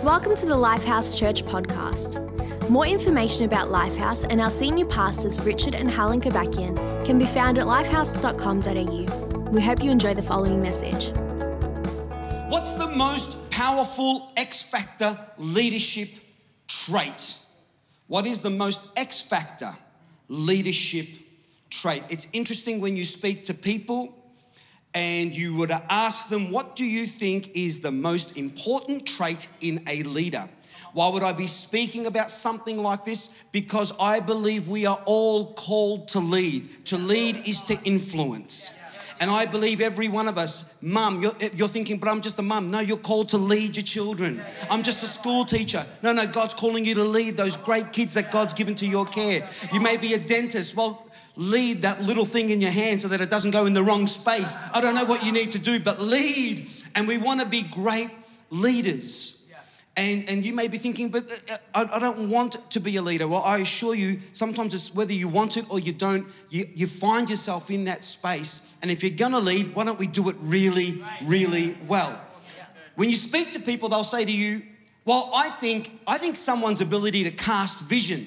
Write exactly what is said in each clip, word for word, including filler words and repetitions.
Welcome to the Lifehouse Church podcast. More information about Lifehouse and our senior pastors Richard and Helen Kobakian can be found at lifehouse dot com dot a u. We hope you enjoy the following message. What's the most powerful X Factor leadership trait? What is the most X Factor leadership trait? It's interesting when you speak to people and you were to ask them, what do you think is the most important trait in a leader? Why would I be speaking about something like this? Because I believe we are all called to lead. To lead is to influence. And I believe every one of us, mum, you're, you're thinking, but I'm just a mum. No, you're called to lead your children. I'm just a school teacher. No, no, God's calling you to lead those great kids that God's given to your care. You may be a dentist. Well, lead that little thing in your hand so that it doesn't go in the wrong space. I don't know what you need to do, but lead. And we want to be great leaders. And and you may be thinking, but I, I don't want to be a leader. Well, I assure you, sometimes it's whether you want it or you don't, you, you find yourself in that space. And if you're going to lead, why don't we do it really, really well? When you speak to people, they'll say to you, well, I think I think someone's ability to cast vision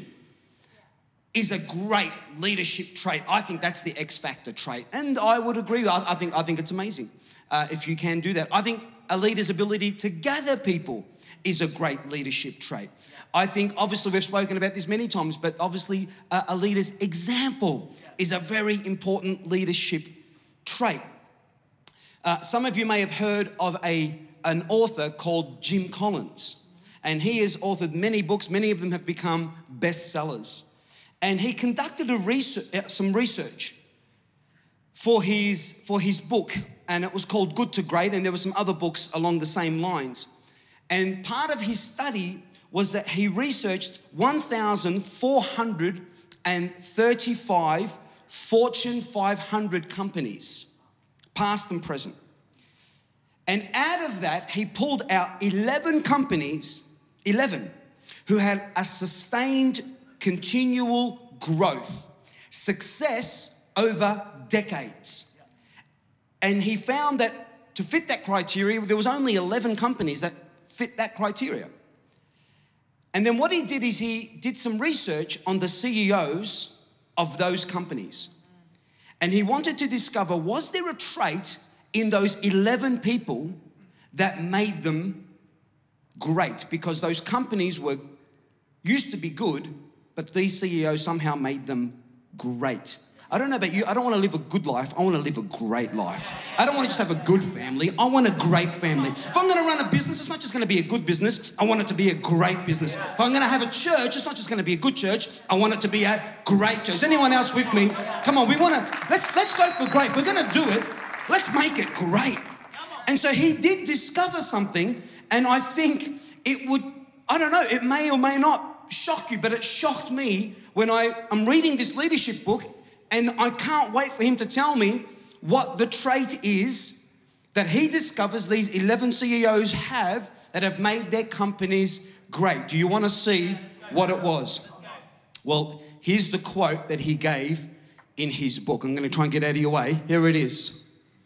is a great leadership trait. I think that's the X Factor trait. And I would agree. I, I think I think it's amazing uh, if you can do that. I think a leader's ability to gather people is a great leadership trait. I think, obviously, we've spoken about this many times, but obviously uh, a leader's example is a very important leadership trait. Uh, some of you may have heard of a an author called Jim Collins, and he has authored many books. Many of them have become bestsellers. And he conducted a research, some research for his, for his book, and it was called Good to Great, and there were some other books along the same lines. And part of his study was that he researched one thousand four hundred thirty-five Fortune five hundred companies, past and present. And out of that, he pulled out eleven companies, eleven, who had a sustained continual growth, success over decades. And he found that to fit that criteria, there was only eleven companies that fit that criteria. And then what he did is he did some research on the C E Os of those companies. And he wanted to discover, was there a trait in those eleven people that made them great? Because those companies were used to be good, but these C E Os somehow made them great. I don't know about you, I don't want to live a good life, I want to live a great life. I don't want to just have a good family, I want a great family. If I'm going to run a business, it's not just going to be a good business, I want it to be a great business. If I'm going to have a church, it's not just going to be a good church, I want it to be a great church. Is anyone else with me? Come on, we want to, let's, let's go for great. We're going to do it, let's make it great. And so he did discover something, and I think it would, I don't know, it may or may not shock you, but it shocked me when I am reading this leadership book. And I can't wait for him to tell me what the trait is that he discovers these eleven C E Os have that have made their companies great. Do you want to see what it was? Well, here's the quote that he gave in his book. I'm going to try and get out of your way. Here it is.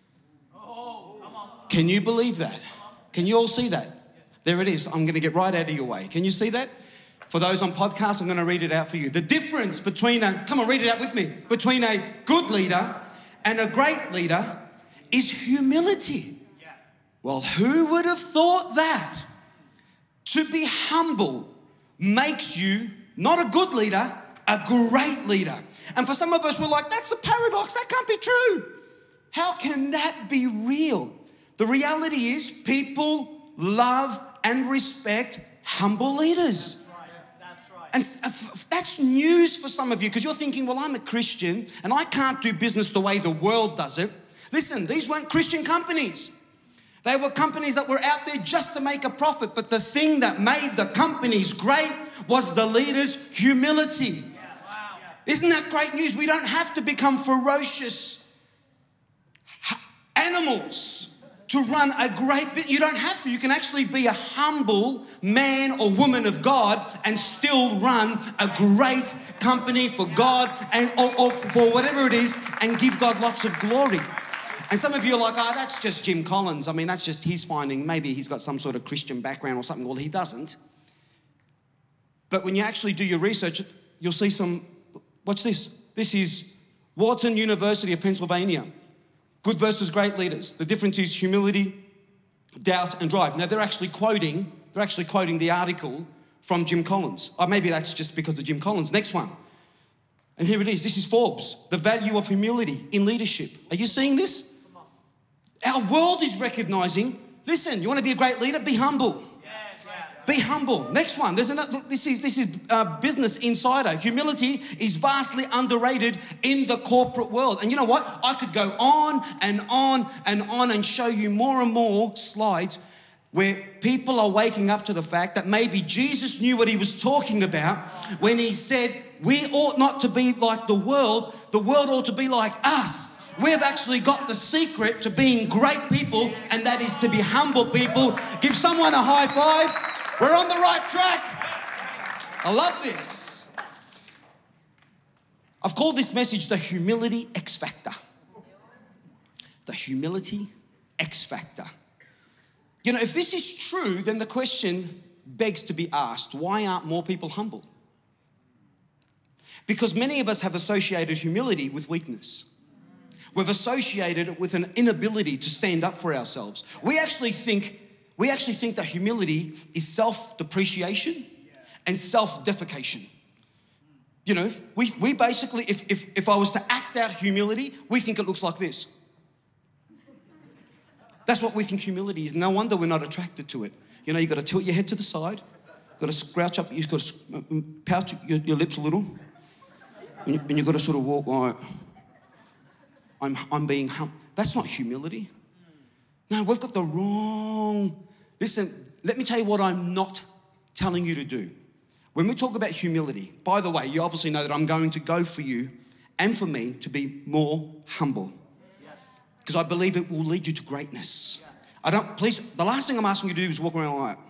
Can you believe that? Can you all see that? There it is. I'm going to get right out of your way. Can you see that? For those on podcast, I'm going to read it out for you. The difference between a, come on, read it out with me, between a good leader and a great leader is humility. Yeah. Well, who would have thought that? To be humble makes you not a good leader, a great leader. And for some of us, we're like, that's a paradox. That can't be true. How can that be real? The reality is people love and respect humble leaders. And that's news for some of you, because you're thinking, well, I'm a Christian and I can't do business the way the world does it. Listen, these weren't Christian companies. They were companies that were out there just to make a profit. But the thing that made the companies great was the leaders' humility. Yeah, wow. Isn't that great news? We don't have to become ferocious animals to run a great bit. You don't have to. You can actually be a humble man or woman of God and still run a great company for God and or, or for whatever it is and give God lots of glory. And some of you are like, oh, that's just Jim Collins. I mean, that's just his finding. Maybe he's got some sort of Christian background or something. Well, he doesn't. But when you actually do your research, you'll see some, watch this. This is Wharton University of Pennsylvania. Good versus great leaders. The difference is humility, doubt, and drive. Now, they're actually quoting, they're actually quoting the article from Jim Collins. Or maybe that's just because of Jim Collins. Next one. And here it is. This is Forbes. The value of humility in leadership. Are you seeing this? Our world is recognizing, listen, you want to be a great leader? Be humble. Yeah, yeah. Be humble. Next one. There's another, this is, this is uh, Business Insider. Humility is vastly underrated in the corporate world. And you know what? I could go on and on and on and show you more and more slides where people are waking up to the fact that maybe Jesus knew what he was talking about when he said, we ought not to be like the world. The world ought to be like us. We've actually got the secret to being great people, and that is to be humble people. Give someone a high five. We're on the right track. I love this. I've called this message the Humility X Factor. The Humility X Factor. You know, if this is true, then the question begs to be asked, why aren't more people humble? Because many of us have associated humility with weakness. We've associated it with an inability to stand up for ourselves. We actually think, we actually think that humility is self-depreciation and self-defecation. You know, we, we basically, if, if, if I was to act out humility, we think it looks like this. That's what we think humility is. No wonder we're not attracted to it. You know, you've got to tilt your head to the side, you've got to scrouch up, you've got to pout your, your lips a little, and, you, and you've got to sort of walk like, I'm, I'm being humble. That's not humility. No, we've got the wrong... Listen, let me tell you what I'm not telling you to do. When we talk about humility, by the way, you obviously know that I'm going to go for you and for me to be more humble. Because I believe it will lead you to greatness. I don't, please, the last thing I'm asking you to do is walk around like that.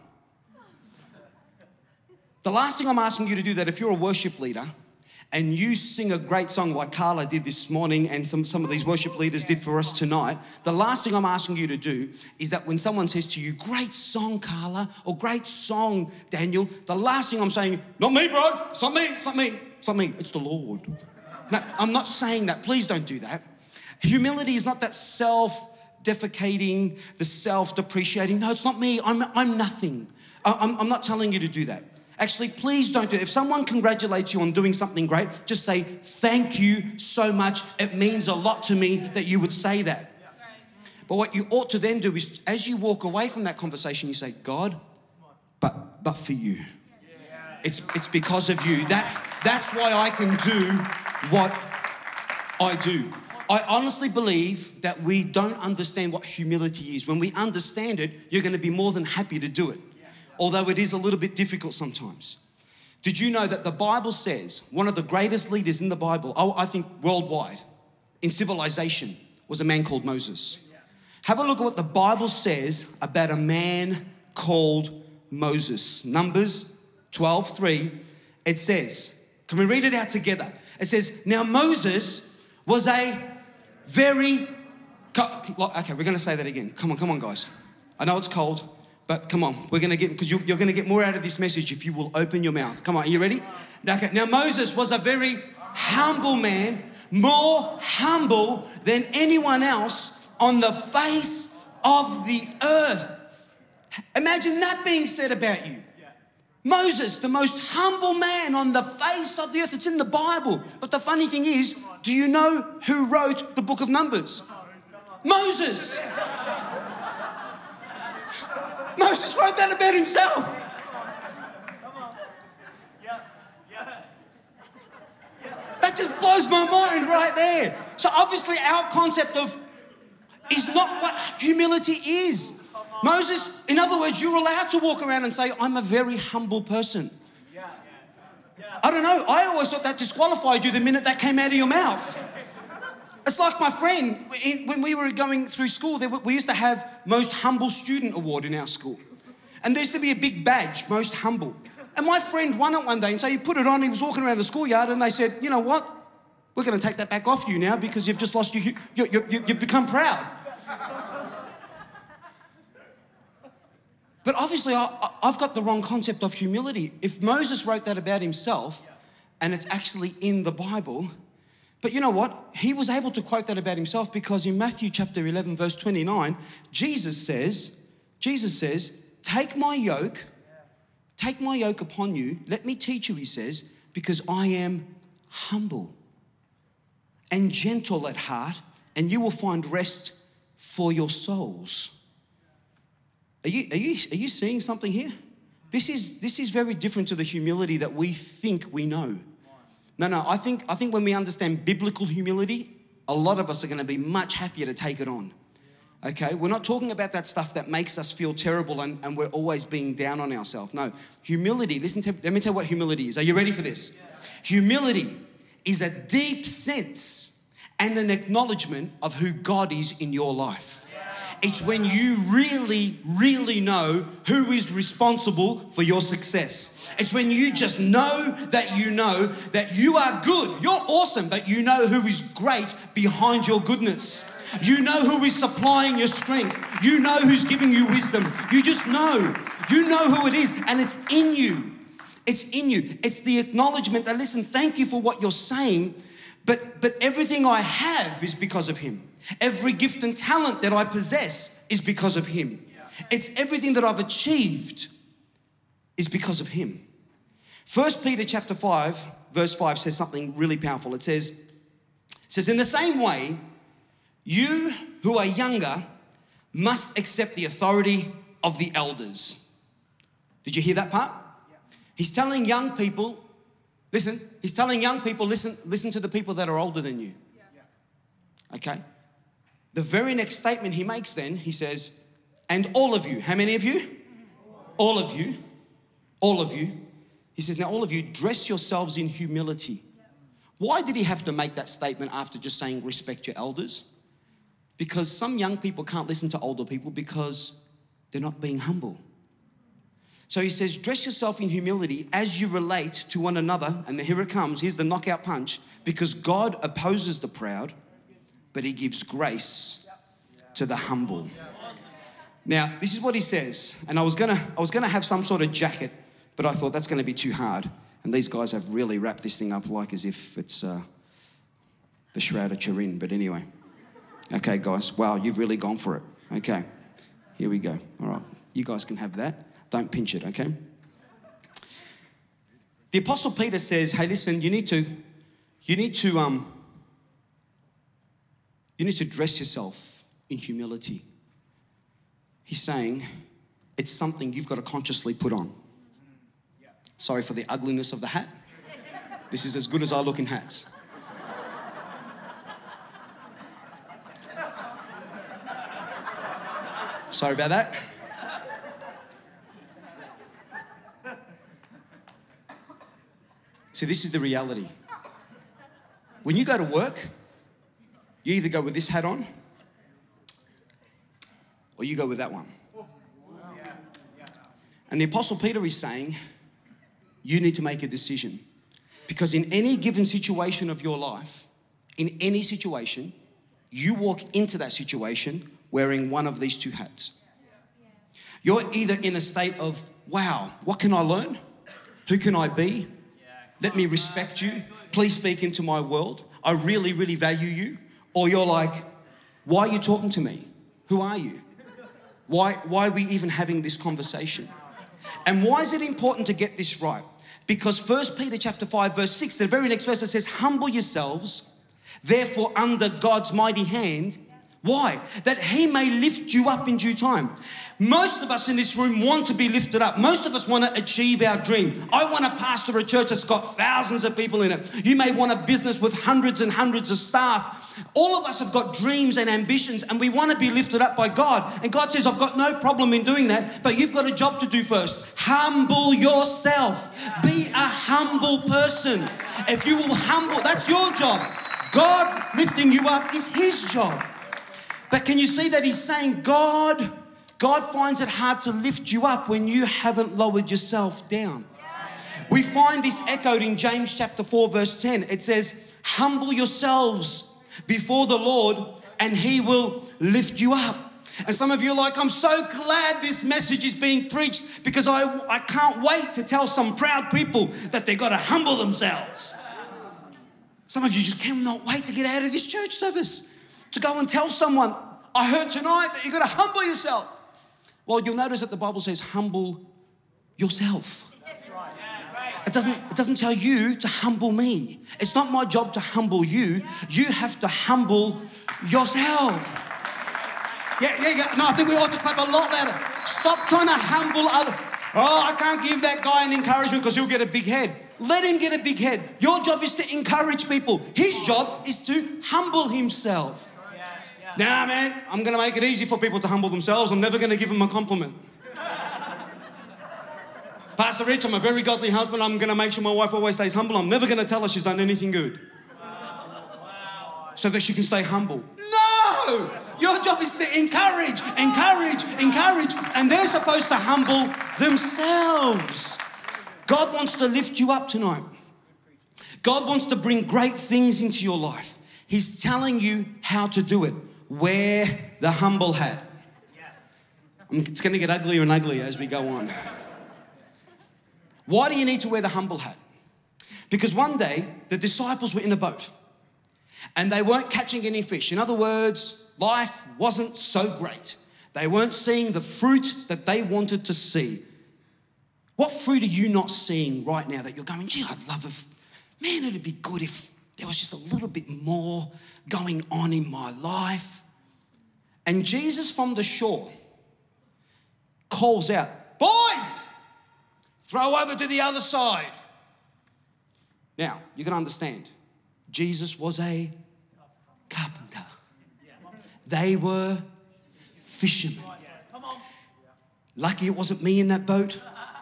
The last thing I'm asking you to do that if you're a worship leader and you sing a great song like Carla did this morning and some, some of these worship leaders did for us tonight, the last thing I'm asking you to do is that when someone says to you, great song, Carla, or great song, Daniel, the last thing I'm saying, not me, bro, it's not me, it's not me, it's not me, it's the Lord. No, I'm not saying that. Please don't do that. Humility is not that self-defecating, the self-depreciating. No, it's not me. I'm, I'm nothing. I'm, I'm not telling you to do that. Actually, please don't do it. If someone congratulates you on doing something great, just say, thank you so much. It means a lot to me that you would say that. But what you ought to then do is, as you walk away from that conversation, you say, God, but but for you. It's, it's because of you. That's, that's why I can do what I do. I honestly believe that we don't understand what humility is. When we understand it, you're going to be more than happy to do it. Although it is a little bit difficult sometimes. Did you know that the Bible says one of the greatest leaders in the Bible, oh, I think worldwide, in civilization, was a man called Moses? Have a look at what the Bible says about a man called Moses. Numbers twelve three, it says, can we read it out together? It says, now Moses was a very, okay, we're going to say that again. Come on, come on, guys. I know it's cold. But come on, we're going to get, because you, you're going to get more out of this message if you will open your mouth. Come on, are you ready? Okay. Now, Moses was a very humble man, more humble than anyone else on the face of the earth. Imagine that being said about you. Moses, the most humble man on the face of the earth. It's in the Bible. But the funny thing is, do you know who wrote the book of Numbers? Moses. Moses wrote that about himself. That just blows my mind right there. So obviously our concept of is not what humility is. Moses, in other words, you're allowed to walk around and say, I'm a very humble person. I don't know. I always thought that disqualified you the minute that came out of your mouth. It's like my friend, when we were going through school, we used to have most humble student award in our school. And there used to be a big badge, most humble. And my friend won it one day, and so he put it on, he was walking around the schoolyard, and they said, you know what? We're going to take that back off you now because you've just lost your, you, you, you, you've become proud. But obviously, I, I've got the wrong concept of humility. If Moses wrote that about himself, and it's actually in the Bible, but you know what? He was able to quote that about himself because in Matthew chapter eleven, verse twenty-nine, Jesus says, Jesus says, take my yoke, take my yoke upon you. Let me teach you, he says, because I am humble and gentle at heart, and you will find rest for your souls. Are you, are you, are you seeing something here? This is, this is very different to the humility that we think we know. No, no, I think, I think when we understand biblical humility, a lot of us are going to be much happier to take it on. Okay, we're not talking about that stuff that makes us feel terrible and, and we're always being down on ourselves. No, humility, listen to, let me tell you what humility is. Are you ready for this? Humility is a deep sense and an acknowledgement of who God is in your life. It's when you really, really know who is responsible for your success. It's when you just know that you know that you are good. You're awesome, but you know who is great behind your goodness. You know who is supplying your strength. You know who's giving you wisdom. You just know. You know who it is, and it's in you. It's in you. It's the acknowledgement that, listen, thank you for what you're saying, but, but everything I have is because of him. Every gift and talent that I possess is because of him. It's everything that I've achieved is because of him. First Peter chapter five, verse five says something really powerful. It says, it says, in the same way, you who are younger must accept the authority of the elders. Did you hear that part? He's telling young people, listen, he's telling young people, listen, listen to the people that are older than you. Okay? The very next statement he makes then, he says, and all of you, how many of you? All of you, all of you. He says, now all of you, dress yourselves in humility. Why did he have to make that statement after just saying respect your elders? Because some young people can't listen to older people because they're not being humble. So he says, dress yourself in humility as you relate to one another. And here it comes, here's the knockout punch. Because God opposes the proud, but he gives grace to the humble. Now, this is what he says. And I was gonna, I was gonna have some sort of jacket, but I thought that's gonna be too hard. And these guys have really wrapped this thing up like as if it's uh, the Shroud of Turin. But anyway. Okay, guys. Wow, you've really gone for it. Okay, here we go. All right, you guys can have that. Don't pinch it, okay? The Apostle Peter says, hey, listen, you need to, you need to, um, you need to dress yourself in humility. He's saying it's something you've got to consciously put on. Sorry for the ugliness of the hat. This is as good as I look in hats. Sorry about that. See, this is the reality. When you go to work, you either go with this hat on or you go with that one. And the Apostle Peter is saying, you need to make a decision. Because in any given situation of your life, in any situation, you walk into that situation wearing one of these two hats. You're either in a state of, wow, what can I learn? Who can I be? Let me respect you. Please speak into my world. I really, really value you. Or you're like, why are you talking to me? Who are you? Why, why are we even having this conversation? And why is it important to get this right? Because First Peter chapter five, verse six, the very next verse, it says, humble yourselves, therefore under God's mighty hand. Why? That he may lift you up in due time. Most of us in this room want to be lifted up. Most of us want to achieve our dream. I want to pastor a church that's got thousands of people in it. You may want a business with hundreds and hundreds of staff. All of us have got dreams and ambitions and we want to be lifted up by God. And God says, I've got no problem in doing that, but you've got a job to do first. Humble yourself. Be a humble person. If you will humble, that's your job. God lifting you up is his job. But can you see that he's saying God, God finds it hard to lift you up when you haven't lowered yourself down. We find this echoed in James chapter four, verse ten. It says, humble yourselves before the Lord and he will lift you up. And some of you are like, I'm so glad this message is being preached because I, I can't wait to tell some proud people that they've got to humble themselves. Some of you just cannot wait to get out of this church service, to go and tell someone, I heard tonight that you've got to humble yourself. Well, you'll notice that the Bible says humble yourself. It doesn't, it doesn't tell you to humble me. It's not my job to humble you. You have to humble yourself. Yeah, yeah, yeah. No, I think we ought to clap a lot louder. Stop trying to humble others. Oh, I can't give that guy an encouragement because he'll get a big head. Let him get a big head. Your job is to encourage people. His job is to humble himself. Yeah, yeah. Nah, man, I'm going to make it easy for people to humble themselves. I'm never going to give them a compliment. Pastor Rich, I'm a very godly husband. I'm going to make sure my wife always stays humble. I'm never going to tell her she's done anything good. So that she can stay humble. No! Your job is to encourage, encourage, encourage. And they're supposed to humble themselves. God wants to lift you up tonight. God wants to bring great things into your life. He's telling you how to do it. Wear the humble hat. It's going to get uglier and uglier as we go on. Why do you need to wear the humble hat? Because one day the disciples were in a boat and they weren't catching any fish. In other words, life wasn't so great. They weren't seeing the fruit that they wanted to see. What fruit are you not seeing right now that you're going, gee, I'd love if, man, it'd be good if there was just a little bit more going on in my life. And Jesus from the shore calls out, boys, throw over to the other side. Now, you can understand, Jesus was a carpenter. They were fishermen. Lucky it wasn't me in that boat.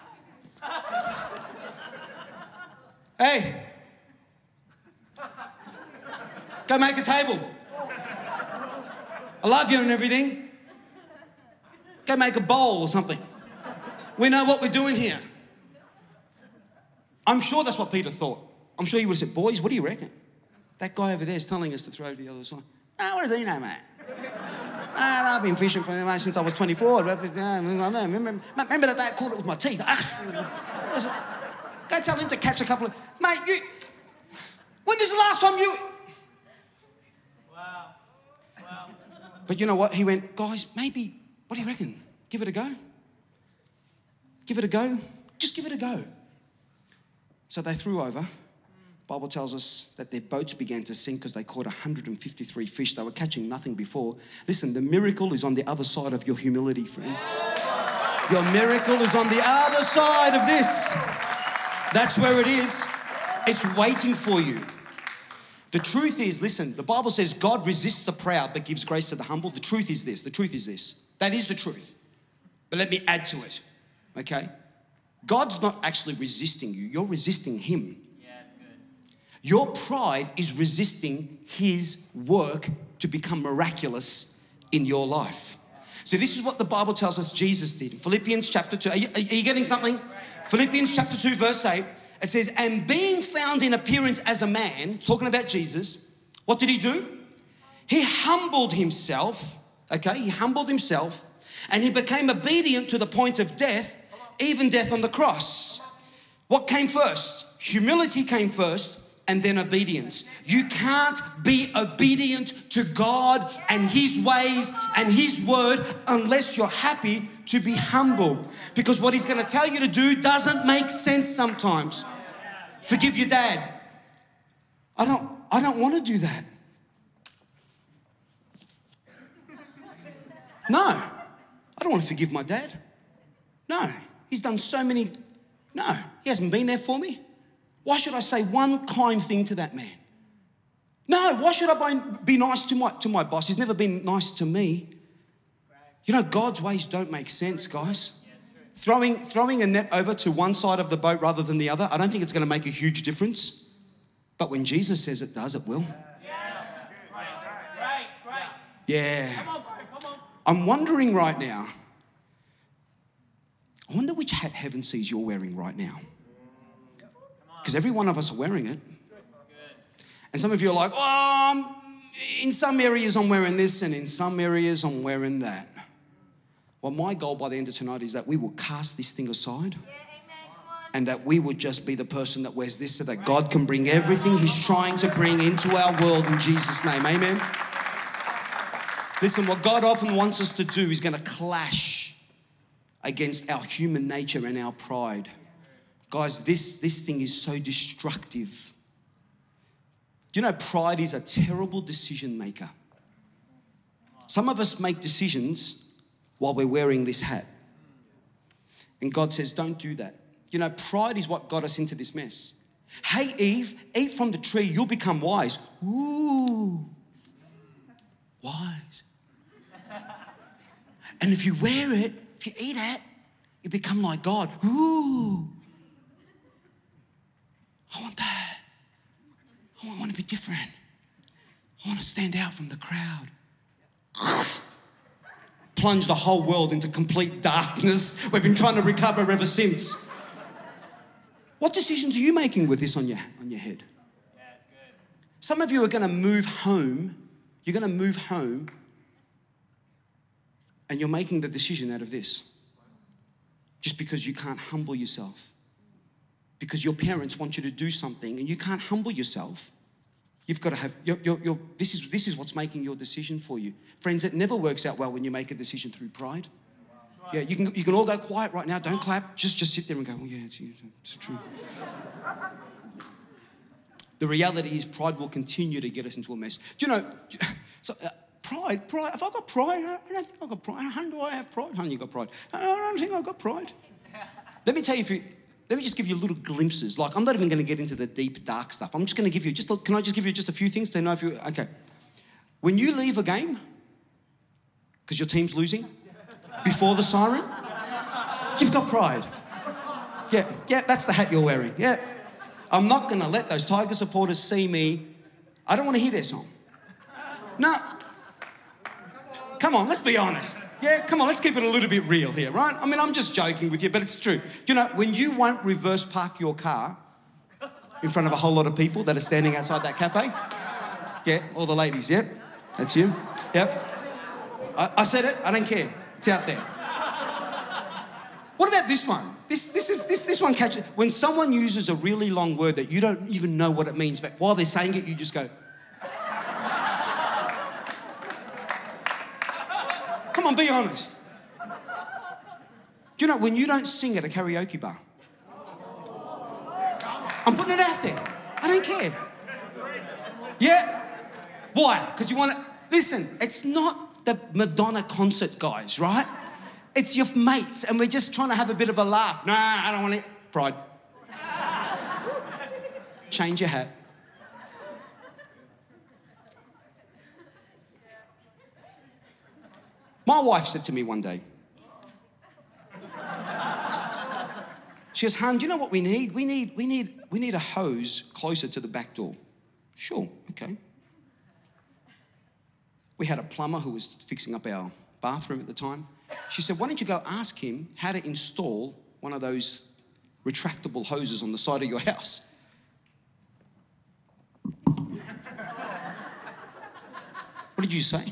Hey, go make a table. I love you and everything. Go make a bowl or something. We know what we're doing here. I'm sure that's what Peter thought. I'm sure he would have said, boys, what do you reckon? That guy over there is telling us to throw to the other side. Ah, what does he know, mate? Ah, I've been fishing for him since I was twenty-four. Remember, remember that day I caught it with my teeth. Go tell him to catch a couple of... Mate, you... When was the last time you... Wow. Wow. But you know what? He went, guys, maybe... What do you reckon? Give it a go? Give it a go? Just give it a go. So they threw over. The Bible tells us that their boats began to sink because they caught one hundred fifty-three fish. They were catching nothing before. Listen, the miracle is on the other side of your humility, friend. Your miracle is on the other side of this. That's where it is. It's waiting for you. The truth is, listen, the Bible says God resists the proud but gives grace to the humble. The truth is this. The truth is this. That is the truth. But let me add to it, okay? God's not actually resisting you. You're resisting him. Yeah, it's good. Your pride is resisting his work to become miraculous in your life. So this is what the Bible tells us Jesus did. In Philippians chapter two. Are you, are you getting something? Philippians chapter two, verse eight. It says, and being found in appearance as a man, talking about Jesus, what did he do? He humbled himself, okay? He humbled himself and he became obedient to the point of death, even death on the cross. What came first? Humility came first and then obedience. You can't be obedient to God and his ways and his word unless you're happy to be humble. Because what he's going to tell you to do doesn't make sense sometimes. Forgive your dad. I don't, I don't want to do that. No, I don't want to forgive my dad. No, he's done so many. No, he hasn't been there for me. Why should I say one kind thing to that man? No, why should I be nice to my, to my boss? He's never been nice to me. You know, God's ways don't make sense, guys. Throwing, throwing a net over to one side of the boat rather than the other, I don't think it's going to make a huge difference. But when Jesus says it does, it will. Yeah. Right, right, right. Yeah. Come on, come on. I'm wondering right now, I wonder which hat heaven sees you're wearing right now. Because every one of us are wearing it. And some of you are like, oh, um, in some areas I'm wearing this and in some areas I'm wearing that. Well, my goal by the end of tonight is that we will cast this thing aside. Yeah, amen. Come on. And that we would just be the person that wears this so that God can bring everything He's trying to bring into our world in Jesus' name. Amen. Listen, what God often wants us to do is going to clash against our human nature and our pride. Guys, this, this thing is so destructive. Do you know pride is a terrible decision maker? Some of us make decisions while we're wearing this hat. And God says, don't do that. You know, pride is what got us into this mess. Hey, Eve, eat from the tree, you'll become wise. Ooh, wise. And if you wear it, if you eat it, you become like God. Ooh, I want that. I want to be different. I want to stand out from the crowd. Plunge the whole world into complete darkness. We've been trying to recover ever since. What decisions are you making with this on your, on your head? Yeah, it's good. Some of you are going to move home. You're going to move home and you're making the decision out of this. Just because you can't humble yourself. Because your parents want you to do something and you can't humble yourself. You've got to have, you're, you're, you're, this is this is what's making your decision for you. Friends, it never works out well when you make a decision through pride. Yeah, you can you can all go quiet right now. Don't clap. Just, just sit there and go, oh yeah, it's, it's true. The reality is pride will continue to get us into a mess. Do you know, so, uh, pride, pride, have I got pride? I don't think I've got pride. Honey, do I have pride? Honey, you got pride. I don't think I've got pride. Let me tell you, if you, let me just give you little glimpses. Like, I'm not even going to get into the deep, dark stuff. I'm just going to give you, just. can I just give you just a few things to know if you, okay. When you leave a game, because your team's losing, before the siren, you've got pride. Yeah, yeah, that's the hat you're wearing, yeah. I'm not going to let those Tiger supporters see me. I don't want to hear their song. No. Come on, let's be honest. Yeah, come on, let's keep it a little bit real here, right? I mean, I'm just joking with you, but it's true. You know, when you won't reverse park your car in front of a whole lot of people that are standing outside that cafe, yeah, all the ladies, yep, that's you, yep. I, I said it, I don't care. It's out there. What about this one? This, this, is, this, this one catches... When someone uses a really long word that you don't even know what it means, but while they're saying it, you just go... Come on, be honest. Do you know, when you don't sing at a karaoke bar, I'm putting it out there. I don't care. Yeah? Why? Because you want to... Listen, it's not the Madonna concert, guys, right? It's your mates, and we're just trying to have a bit of a laugh. Nah, I don't want it. Pride. Change your hat. My wife said to me one day, she goes, "Hun, do you know what we need? We need, we need, we need a hose closer to the back door." Sure, okay. We had a plumber who was fixing up our bathroom at the time. She said, "Why don't you go ask him how to install one of those retractable hoses on the side of your house?" What did you say?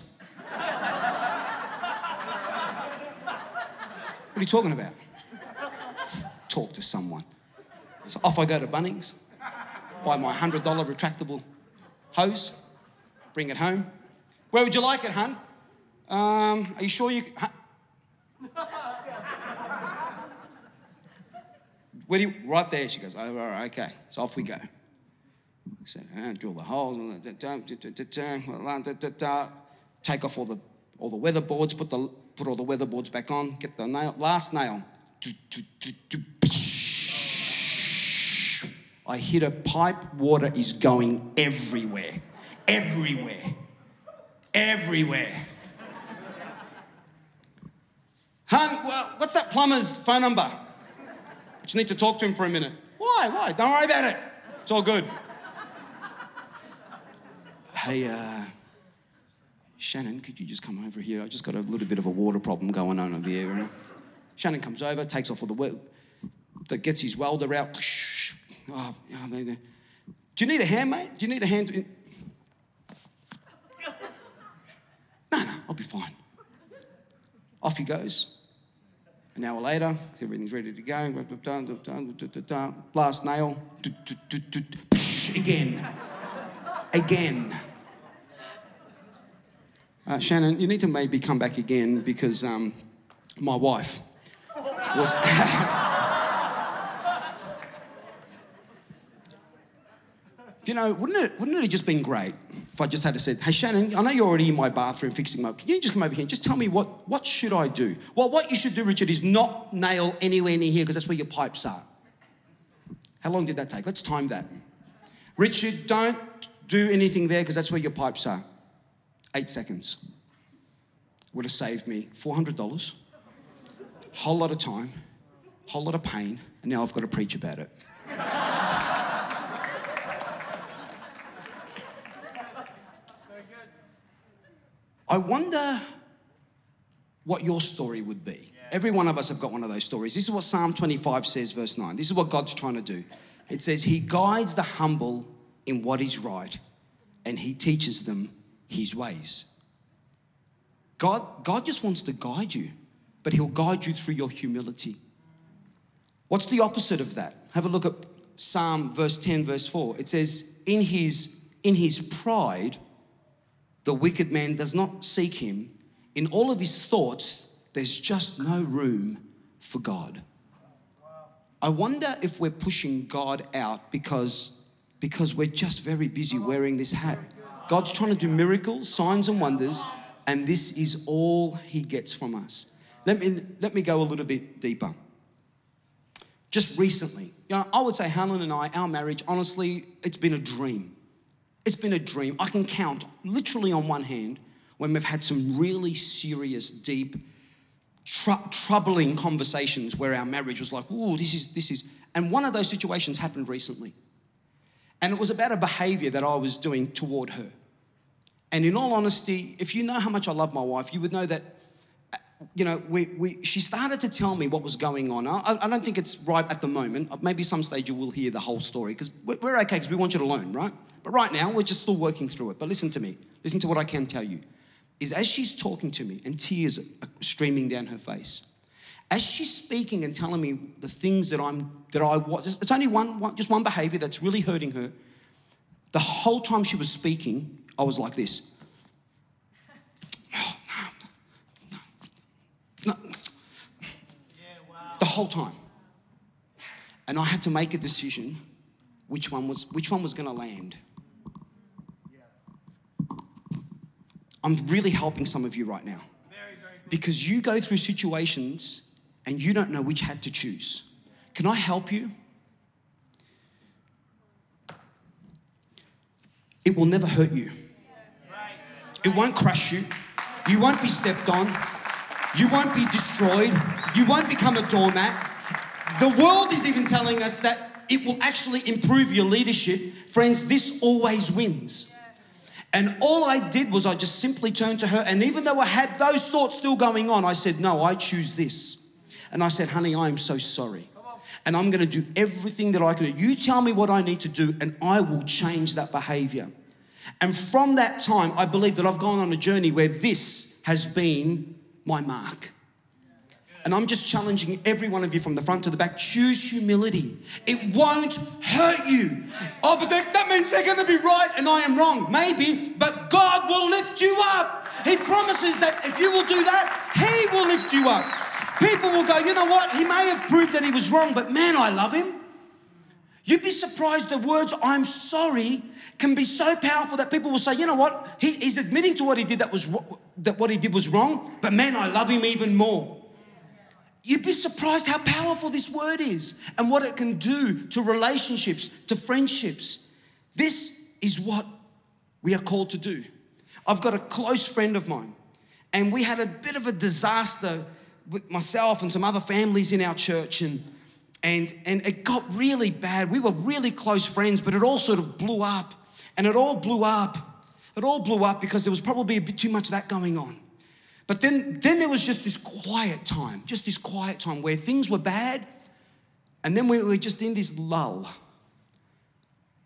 What are you talking about? Talk to someone. So off I go to Bunnings, buy my one hundred dollars retractable hose, bring it home. "Where would you like it, hun?" Um, are you sure you... Huh? Where do you... Right there, she goes, "Oh, all right, okay." So off we go. So, uh, drill the holes, take off all the all the weather boards, put the put all the weather boards back on, get the nail, last nail. I hit a pipe, water is going everywhere, everywhere, everywhere. "Hun, well, what's that plumber's phone number? I just need to talk to him for a minute." "Why, why? Don't worry about it. It's all good." "Hey, uh, Shannon, could you just come over here? I just got a little bit of a water problem going on over there." Right? Shannon comes over, takes off all the wet, that gets his welder out. Oh, yeah, they, they. Do you need a hand, mate? Do you need a hand? To... No, no, I'll be fine. Off he goes. An hour later, everything's ready to go. Last nail. Again. Again. Uh, Shannon, you need to maybe come back again because um, my wife was... You know, wouldn't it, wouldn't it have just been great if I just had to say, hey, Shannon, I know you're already in my bathroom fixing my... Can you just come over here and just tell me what, what should I do? Well, what you should do, Richard, is not nail anywhere near here because that's where your pipes are. How long did that take? Let's time that. Richard, don't do anything there because that's where your pipes are. Eight seconds. Would have saved me four hundred dollars, whole lot of time, whole lot of pain, and now I've got to preach about it. I wonder what your story would be. Yeah. Every one of us have got one of those stories. This is what Psalm twenty-five says, verse nine. This is what God's trying to do. It says, he guides the humble in what is right, and he teaches them his ways. God, God just wants to guide you, but he'll guide you through your humility. What's the opposite of that? Have a look at Psalm verse ten, verse four. It says, in his, in his pride, the wicked man does not seek him. In all of his thoughts, there's just no room for God. I wonder if we're pushing God out because, because we're just very busy wearing this hat. God's trying to do miracles, signs and wonders, and this is all he gets from us. Let me, let me go a little bit deeper. Just recently, you know, I would say Helen and I, our marriage, honestly, it's been a dream. It's been a dream. I can count literally on one hand when we've had some really serious, deep, tr- troubling conversations where our marriage was like, ooh, this is, this is. And one of those situations happened recently. And it was about a behavior that I was doing toward her. And in all honesty, if you know how much I love my wife, you would know that, you know, we, we, she started to tell me what was going on. I, I don't think it's right at the moment. Maybe some stage you will hear the whole story because we're, we're okay because we want you to learn, right? But right now, we're just still working through it. But listen to me. Listen to what I can tell you. Is as she's talking to me and tears are streaming down her face, as she's speaking and telling me the things that I'm, that I was, it's only one, one, just one behavior that's really hurting her. The whole time she was speaking, I was like this. Oh, no, no, no. Yeah, wow. The whole time. And I had to make a decision which one was, which one was going to land. I'm really helping some of you right now. Very, very good. Because you go through situations and you don't know which hat to choose. Can I help you? It will never hurt you. Right. It won't crush you. You won't be stepped on. You won't be destroyed. You won't become a doormat. The world is even telling us that it will actually improve your leadership. Friends, this always wins. And all I did was I just simply turned to her, and even though I had those thoughts still going on, I said, no, I choose this. And I said, honey, I am so sorry. And I'm going to do everything that I can do. You tell me what I need to do, and I will change that behavior. And from that time, I believe that I've gone on a journey where this has been my mark. And I'm just challenging every one of you from the front to the back, choose humility. It won't hurt you. Oh, but that, that means they're going to be right and I am wrong. Maybe, but God will lift you up. He promises that if you will do that, he will lift you up. People will go, you know what? He may have proved that he was wrong, but man, I love him. You'd be surprised the words, I'm sorry, can be so powerful that people will say, you know what? He, he's admitting to what he did that was that what he did was wrong, but man, I love him even more. You'd be surprised how powerful this word is and what it can do to relationships, to friendships. This is what we are called to do. I've got a close friend of mine, and we had a bit of a disaster with myself and some other families in our church, and and and it got really bad. We were really close friends, but it all sort of blew up, and it all blew up. It all blew up because there was probably a bit too much of that going on. But then, then there was just this quiet time, just this quiet time where things were bad, and then we were just in this lull.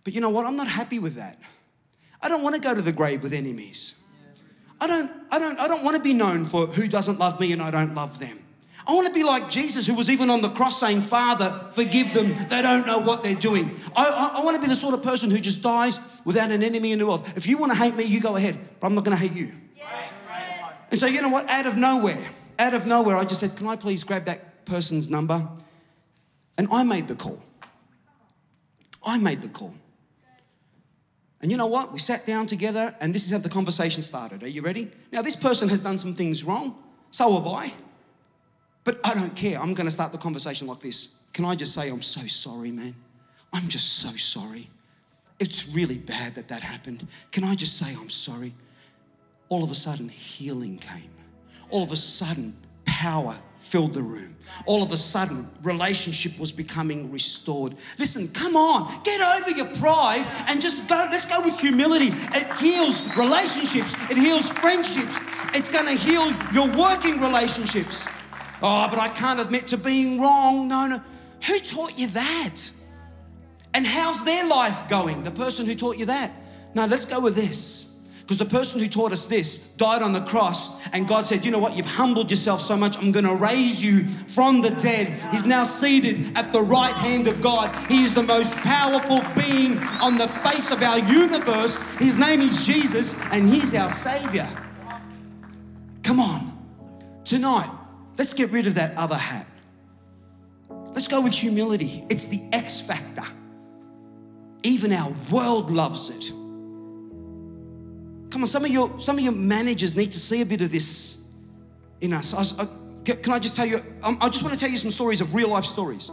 But you know what? I'm not happy with that. I don't want to go to the grave with enemies. I don't, I don't, I don't want to be known for who doesn't love me and I don't love them. I want to be like Jesus, who was even on the cross saying, Father, forgive them. They don't know what they're doing. I, I, I want to be the sort of person who just dies without an enemy in the world. If you want to hate me, you go ahead, but I'm not going to hate you. And so, you know what? Out of nowhere, out of nowhere, I just said, can I please grab that person's number? And I made the call. I made the call. And you know what? We sat down together and this is how the conversation started. Are you ready? Now, this person has done some things wrong. So have I. But I don't care. I'm going to start the conversation like this. Can I just say, I'm so sorry, man. I'm just so sorry. It's really bad that that happened. Can I just say I'm sorry? All of a sudden, healing came. All of a sudden, power filled the room. All of a sudden, relationship was becoming restored. Listen, come on, get over your pride and just go. Let's go with humility. It heals relationships. It heals friendships. It's going to heal your working relationships. Oh, but I can't admit to being wrong. No, no. Who taught you that? And how's their life going? The person who taught you that. No, let's go with this. Because the person who taught us this died on the cross and God said, you know what, you've humbled yourself so much, I'm going to raise you from the dead. He's now seated at the right hand of God. He is the most powerful being on the face of our universe. His name is Jesus and He's our Savior. Come on, tonight, let's get rid of that other hat. Let's go with humility. It's the X factor. Even our world loves it. Come on, some of your some of your managers need to see a bit of this in us. I was, I, can I just tell you, I just want to tell you some stories of real life stories.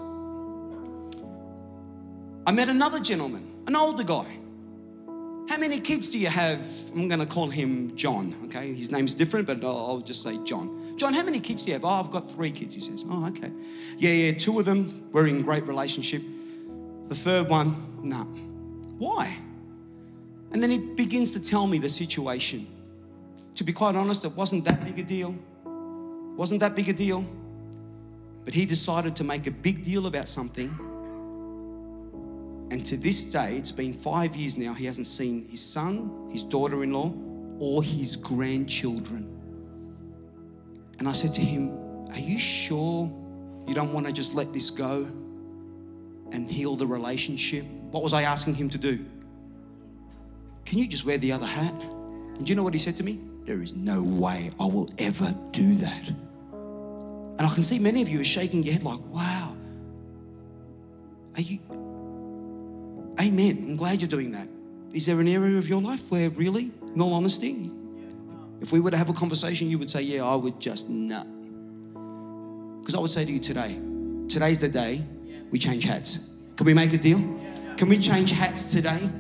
I met another gentleman, an older guy. How many kids do you have? I'm going to call him John, okay? His name's different, but I'll, I'll just say John. John, how many kids do you have? Oh, I've got three kids, he says. Oh, okay. Yeah, yeah, two of them, we're in great relationship. The third one, nah. Why? And then he begins to tell me the situation. To be quite honest, it wasn't that big a deal. Wasn't that big a deal. But he decided to make a big deal about something. And to this day, it's been five years now, he hasn't seen his son, his daughter-in-law, or his grandchildren. And I said to him, are you sure you don't want to just let this go and heal the relationship? What was I asking him to do? Can you just wear the other hat? And do you know what he said to me? There is no way I will ever do that. And I can see many of you are shaking your head like, wow. Are you? Amen. I'm glad you're doing that. Is there an area of your life where really, in all honesty, if we were to have a conversation, you would say, yeah, I would just not. Because I would say to you today, today's the day we change hats. Can we make a deal? Can we change hats today?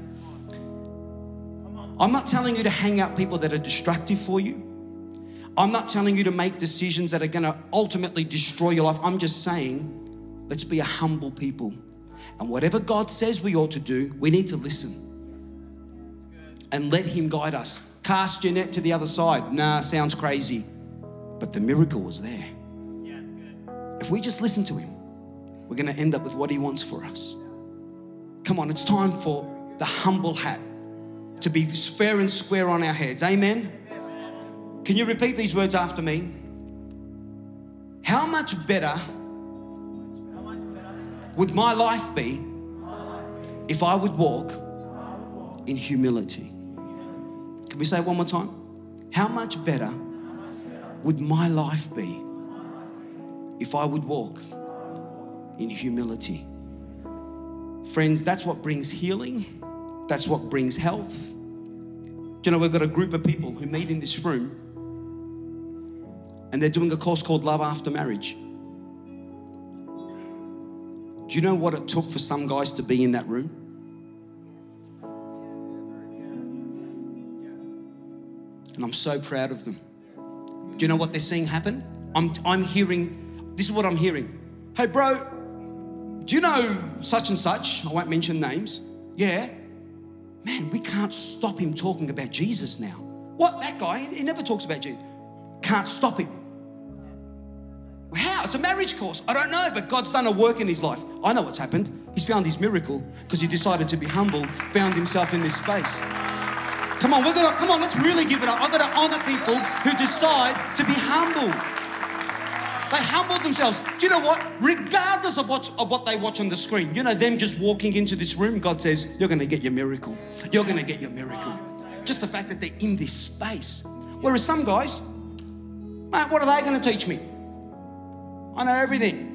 I'm not telling you to hang out people that are destructive for you. I'm not telling you to make decisions that are going to ultimately destroy your life. I'm just saying, let's be a humble people. And whatever God says we ought to do, we need to listen and let Him guide us. Cast your net to the other side. Nah, sounds crazy. But the miracle was there. If we just listen to Him, we're going to end up with what He wants for us. Come on, it's time for the humble hat to be fair and square on our heads. Amen? Amen. Can you repeat these words after me? How much better would my life be if I would walk in humility? Can we say it one more time? How much better would my life be if I would walk in humility? Friends, that's what brings healing. That's what brings health. Do you know, we've got a group of people who meet in this room and they're doing a course called Love After Marriage. Do you know what it took for some guys to be in that room? And I'm so proud of them. Do you know what they're seeing happen? I'm, I'm hearing, this is what I'm hearing. Hey bro, do you know such and such? I won't mention names. Yeah. Man, we can't stop him talking about Jesus now. What, that guy, he never talks about Jesus. Can't stop him. How? It's a marriage course. I don't know, but God's done a work in his life. I know what's happened. He's found his miracle because he decided to be humble, found himself in this space. Come on, we're gonna, come on, let's really give it up. I've got to honor people who decide to be humble. They humbled themselves. Do you know what? Regardless of what, of what they watch on the screen, you know, them just walking into this room, God says, you're going to get your miracle. You're going to get your miracle. Just the fact that they're in this space. Whereas some guys, mate, what are they going to teach me? I know everything.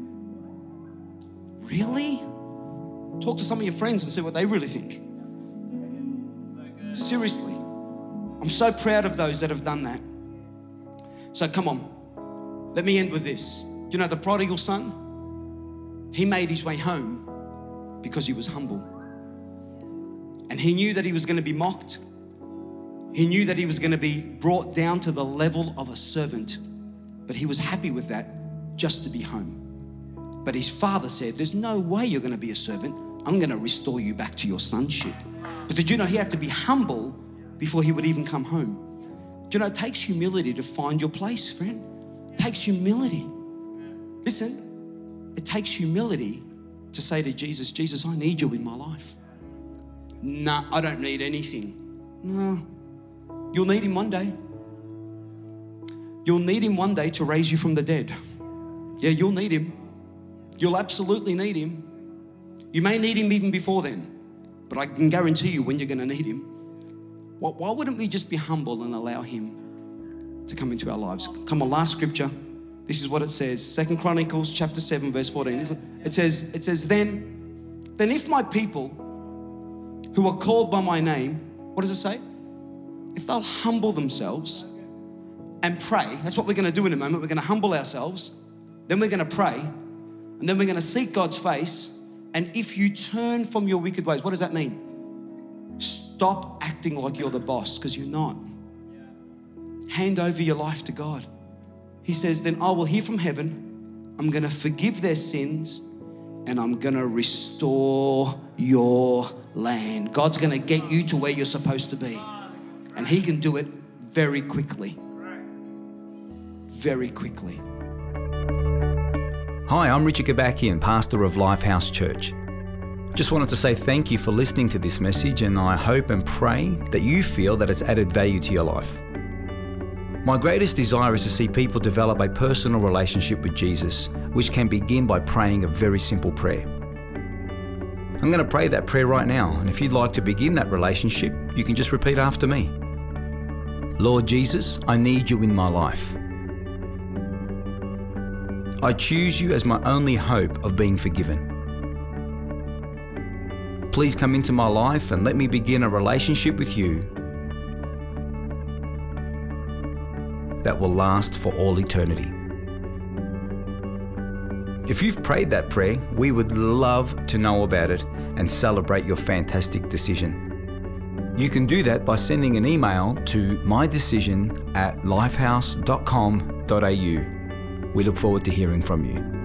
Really? Talk to some of your friends and see what they really think. Seriously. I'm so proud of those that have done that. So come on. Let me end with this. Do you know the prodigal son? He made his way home because he was humble. And he knew that he was going to be mocked. He knew that he was going to be brought down to the level of a servant. But he was happy with that just to be home. But his father said, there's no way you're going to be a servant. I'm going to restore you back to your sonship. But did you know he had to be humble before he would even come home? Do you know it takes humility to find your place, friend? It takes humility. Listen, it takes humility to say to Jesus, Jesus, I need you in my life. Nah, I don't need anything. No, you'll need him one day. You'll need him one day to raise you from the dead. Yeah, you'll need him. You'll absolutely need him. You may need him even before then, but I can guarantee you when you're going to need him. Well, why wouldn't we just be humble and allow him to come into our lives? Come on, last scripture. This is what it says. Second Chronicles chapter seven, verse fourteen. It says, it says, then, then if my people who are called by my name, what does it say? If they'll humble themselves and pray, that's what we're going to do in a moment. We're going to humble ourselves, then we're going to pray, and then we're going to seek God's face. And if you turn from your wicked ways, what does that mean? Stop acting like you're the boss, because you're not. Hand over your life to God. He says, then I will hear from heaven. I'm going to forgive their sins and I'm going to restore your land. God's going to get you to where you're supposed to be. And he can do it very quickly. Very quickly. Hi, I'm Richard Gabakian, pastor of Lifehouse Church. Just wanted to say thank you for listening to this message, and I hope and pray that you feel that it's added value to your life. My greatest desire is to see people develop a personal relationship with Jesus, which can begin by praying a very simple prayer. I'm going to pray that prayer right now, and if you'd like to begin that relationship, you can just repeat after me. Lord Jesus, I need you in my life. I choose you as my only hope of being forgiven. Please come into my life and let me begin a relationship with you that will last for all eternity. If you've prayed that prayer, we would love to know about it and celebrate your fantastic decision. You can do that by sending an email to mydecision at lifehouse dot com dot a u. We look forward to hearing from you.